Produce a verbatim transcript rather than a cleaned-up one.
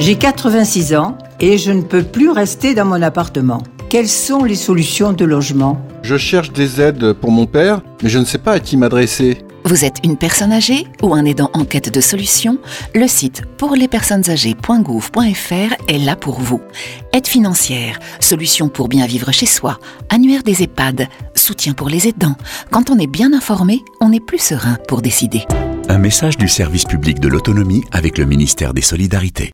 J'ai quatre-vingt-six ans et je ne peux plus rester dans mon appartement. Quelles sont les solutions de logement ? Je cherche des aides pour mon père, mais je ne sais pas à qui m'adresser. Vous êtes une personne âgée ou un aidant en quête de solutions ? Le site pour les personnes âgées point gouv point f r est là pour vous. Aide financière, solutions pour bien vivre chez soi, annuaire des EHPAD, soutien pour les aidants. Quand on est bien informé, on est plus serein pour décider. Un message du service public de l'autonomie avec le ministère des Solidarités.